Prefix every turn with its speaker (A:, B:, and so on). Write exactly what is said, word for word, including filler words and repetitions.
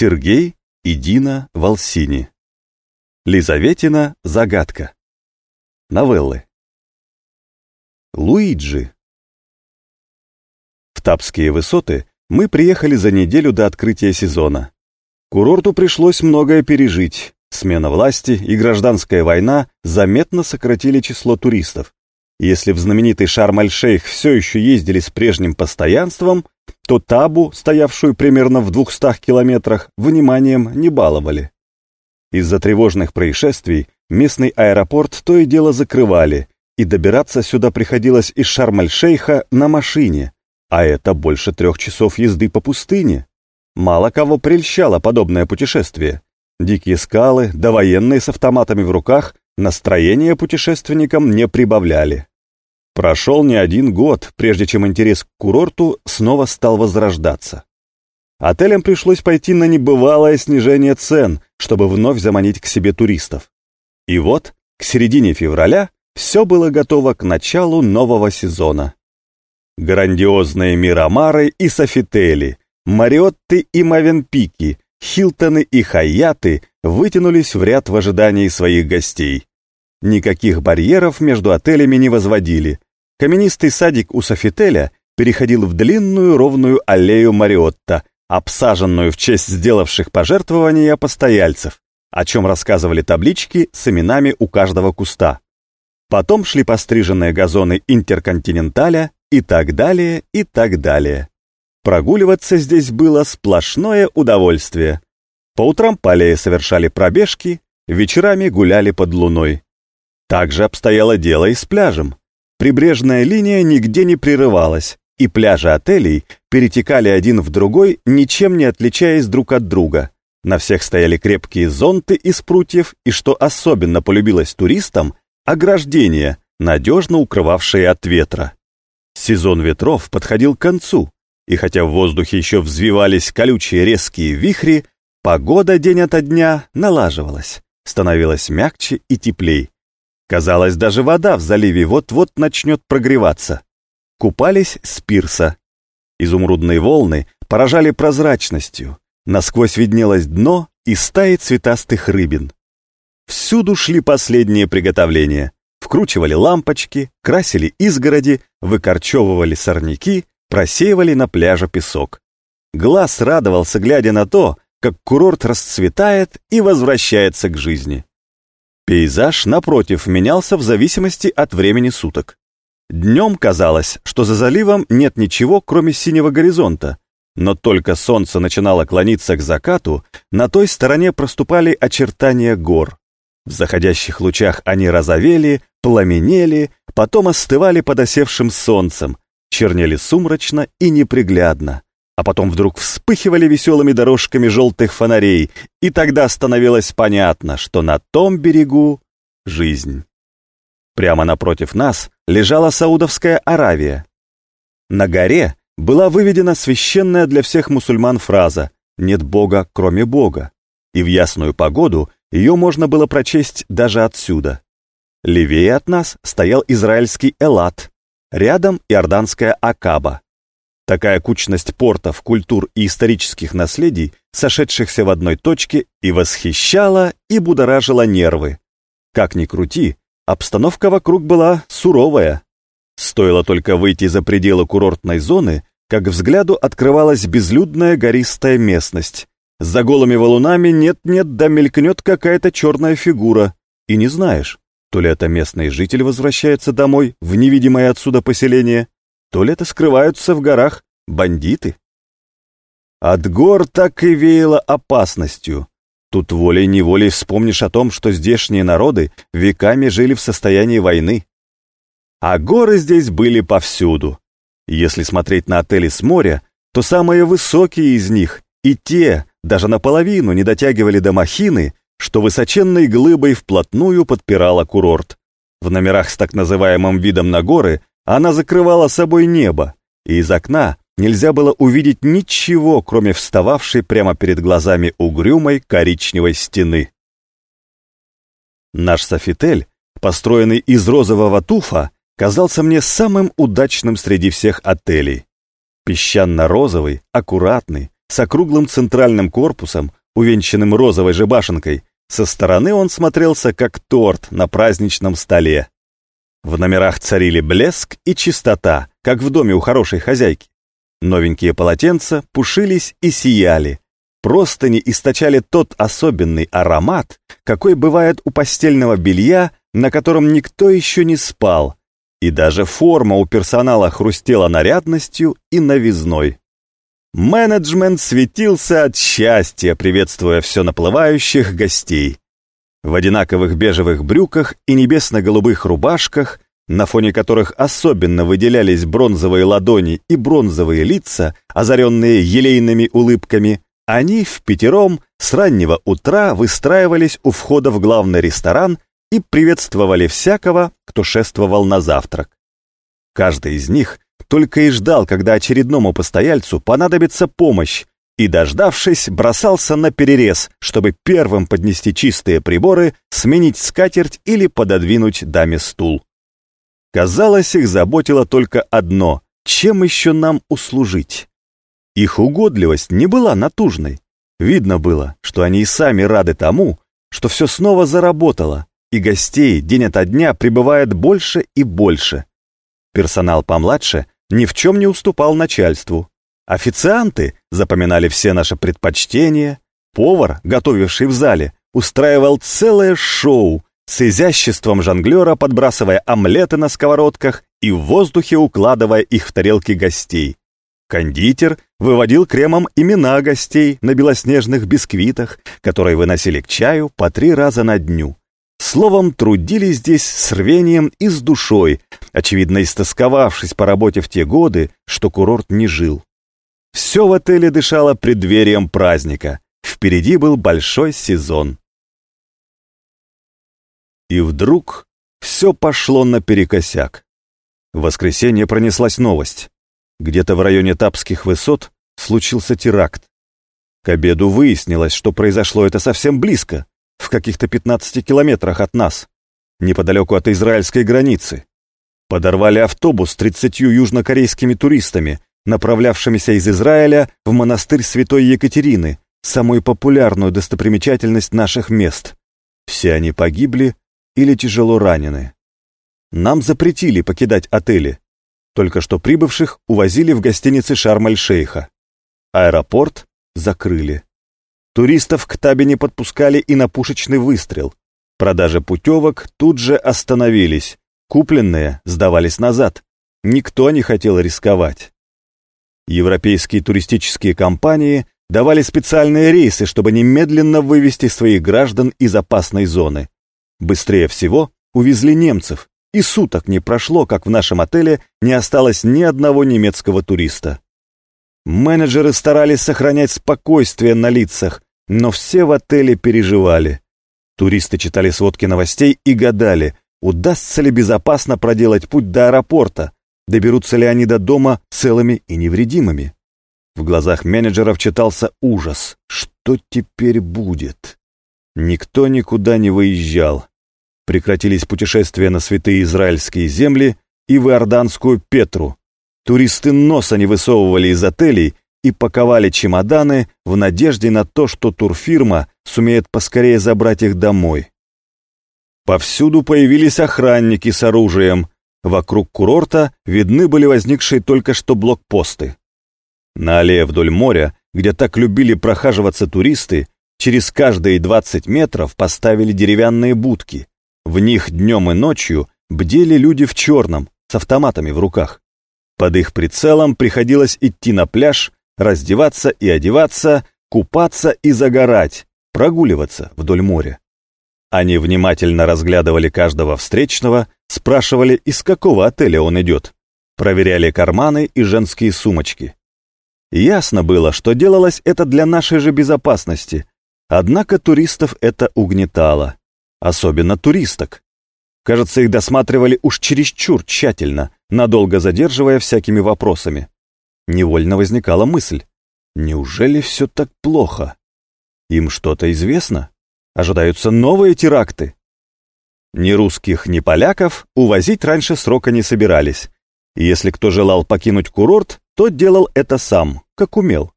A: Сергей и Дина Волсини. Лизаветина загадка. Новеллы. Луиджи. В Тапские высоты мы приехали за неделю до открытия сезона. Курорту пришлось многое пережить. Смена власти и гражданская война заметно сократили число туристов. Если в знаменитый Шарм-эль-Шейх все еще ездили с прежним постоянством, то Табу, стоявшую примерно в двухстах километрах, вниманием не баловали. Из-за тревожных происшествий местный аэропорт то и дело закрывали, и добираться сюда приходилось из Шарм-эль-Шейха на машине, а это больше трех часов езды по пустыне. Мало кого прельщало подобное путешествие. Дикие скалы, да военные с автоматами в руках настроение путешественникам не прибавляли. Прошел не один год, прежде чем интерес к курорту снова стал возрождаться. Отелям пришлось пойти на небывалое снижение цен, чтобы вновь заманить к себе туристов. И вот, к середине февраля, все было готово к началу нового сезона. Грандиозные Мирамары и Софители, Мариотты и Мовенпики, Хилтоны и Хайяты вытянулись в ряд в ожидании своих гостей. Никаких барьеров между отелями не возводили. Каменистый садик у Софителя переходил в длинную ровную аллею Мариотта, обсаженную в честь сделавших пожертвования постояльцев, о чем рассказывали таблички с именами у каждого куста. Потом шли постриженные газоны Интерконтиненталя и так далее, и так далее. Прогуливаться здесь было сплошное удовольствие. По утрам по аллее совершали пробежки, вечерами гуляли под луной. Так же обстояло дело и с пляжем. Прибрежная линия нигде не прерывалась, и пляжи отелей перетекали один в другой, ничем не отличаясь друг от друга. На всех стояли крепкие зонты из прутьев, и, что особенно полюбилось туристам, ограждения, надежно укрывавшие от ветра. Сезон ветров подходил к концу, и хотя в воздухе еще взвивались колючие резкие вихри, погода день ото дня налаживалась, становилась мягче и теплей. Казалось, даже вода в заливе вот-вот начнет прогреваться. Купались с пирса. Изумрудные волны поражали прозрачностью, насквозь виднелось дно и стаи цветастых рыбин. Всюду шли последние приготовления. Вкручивали лампочки, красили изгороди, выкорчевывали сорняки, просеивали на пляже песок. Глаз радовался, глядя на то, как курорт расцветает и возвращается к жизни. Пейзаж, напротив, менялся в зависимости от времени суток. Днем казалось, что за заливом нет ничего, кроме синего горизонта, но только солнце начинало клониться к закату, на той стороне проступали очертания гор. В заходящих лучах они розовели, пламенели, потом остывали под осевшим солнцем, чернели сумрачно и неприглядно, а потом вдруг вспыхивали веселыми дорожками желтых фонарей, и тогда становилось понятно, что на том берегу жизнь. Прямо напротив нас лежала Саудовская Аравия. На горе была выведена священная для всех мусульман фраза «Нет Бога, кроме Бога», и в ясную погоду ее можно было прочесть даже отсюда. Левее от нас стоял израильский Элат, рядом иорданская Акаба. Такая кучность портов, культур и исторических наследий, сошедшихся в одной точке, и восхищала, и будоражила нервы. Как ни крути, обстановка вокруг была суровая. Стоило только выйти за пределы курортной зоны, как взгляду открывалась безлюдная гористая местность. За голыми валунами нет-нет, да мелькнет какая-то черная фигура, и не знаешь, то ли это местный житель возвращается домой в невидимое отсюда поселение, то ли это скрываются в горах бандиты. От гор так и веяло опасностью. Тут волей-неволей вспомнишь о том, что здешние народы веками жили в состоянии войны. А горы здесь были повсюду. Если смотреть на отели с моря, то самые высокие из них, и те даже наполовину не дотягивали до махины, что высоченной глыбой вплотную подпирала курорт. В номерах с так называемым видом на горы она закрывала собой небо, и из окна нельзя было увидеть ничего, кроме встававшей прямо перед глазами угрюмой коричневой стены. Наш Софитель, построенный из розового туфа, казался мне самым удачным среди всех отелей. Песчано-розовый, аккуратный, с округлым центральным корпусом, увенчанным розовой же башенкой. Со стороны он смотрелся как торт на праздничном столе. В номерах царили блеск и чистота, как в доме у хорошей хозяйки. Новенькие полотенца пушились и сияли. Простыни источали тот особенный аромат, какой бывает у постельного белья, на котором никто еще не спал. И даже форма у персонала хрустела нарядностью и новизной. Менеджмент светился от счастья, приветствуя все наплывающих гостей. В одинаковых бежевых брюках и небесно-голубых рубашках, на фоне которых особенно выделялись бронзовые ладони и бронзовые лица, озаренные елейными улыбками, они впятером с раннего утра выстраивались у входа в главный ресторан и приветствовали всякого, кто шествовал на завтрак. Каждый из них только и ждал, когда очередному постояльцу понадобится помощь, и, дождавшись, бросался на перерез, чтобы первым поднести чистые приборы, сменить скатерть или пододвинуть даме стул. Казалось, их заботило только одно — чем еще нам услужить? Их угодливость не была натужной. Видно было, что они и сами рады тому, что все снова заработало, и гостей день ото дня прибывает больше и больше. Персонал помладше ни в чем не уступал начальству. Официанты запоминали все наши предпочтения. Повар, готовивший в зале, устраивал целое шоу, с изяществом жонглера подбрасывая омлеты на сковородках и в воздухе укладывая их в тарелки гостей. Кондитер выводил кремом имена гостей на белоснежных бисквитах, которые выносили к чаю по три раза на дню. Словом, трудились здесь с рвением и с душой, очевидно, истосковавшись по работе в те годы, что курорт не жил. Все в отеле дышало преддверием праздника. Впереди был большой сезон. И вдруг все пошло наперекосяк. В воскресенье пронеслась новость. Где-то в районе Тапских высот случился теракт. К обеду выяснилось, что произошло это совсем близко, в каких-то пятнадцати километрах от нас, неподалеку от израильской границы. Подорвали автобус с тридцатью южнокорейскими туристами, направлявшимися из Израиля в монастырь Святой Екатерины, самую популярную достопримечательность наших мест. Все они погибли или тяжело ранены. Нам запретили покидать отели. Только что прибывших увозили в гостинице Шарм-эль-Шейха. Аэропорт закрыли. Туристов к Табе не подпускали и на пушечный выстрел. Продажи путевок тут же остановились. Купленные сдавались назад. Никто не хотел рисковать. Европейские туристические компании давали специальные рейсы, чтобы немедленно вывести своих граждан из опасной зоны. Быстрее всего увезли немцев, и суток не прошло, как в нашем отеле не осталось ни одного немецкого туриста. Менеджеры старались сохранять спокойствие на лицах, но все в отеле переживали. Туристы читали сводки новостей и гадали, удастся ли безопасно проделать путь до аэропорта, доберутся ли они до дома целыми и невредимыми. В глазах менеджеров читался ужас. Что теперь будет? Никто никуда не выезжал. Прекратились путешествия на святые израильские земли и в иорданскую Петру. Туристы носа не высовывали из отелей и паковали чемоданы в надежде на то, что турфирма сумеет поскорее забрать их домой. Повсюду появились охранники с оружием. Вокруг курорта видны были возникшие только что блокпосты. На аллее вдоль моря, где так любили прохаживаться туристы, через каждые двадцать метров поставили деревянные будки. В них днем и ночью бдели люди в черном, с автоматами в руках. Под их прицелом приходилось идти на пляж, раздеваться и одеваться, купаться и загорать, прогуливаться вдоль моря. Они внимательно разглядывали каждого встречного, спрашивали, из какого отеля он идет, проверяли карманы и женские сумочки. Ясно было, что делалось это для нашей же безопасности, однако туристов это угнетало. Особенно туристок. Кажется, их досматривали уж чересчур тщательно, надолго задерживая всякими вопросами. Невольно возникала мысль: неужели все так плохо? Им что-то известно? Ожидаются новые теракты? Ни русских, ни поляков увозить раньше срока не собирались. И если кто желал покинуть курорт, то делал это сам, как умел.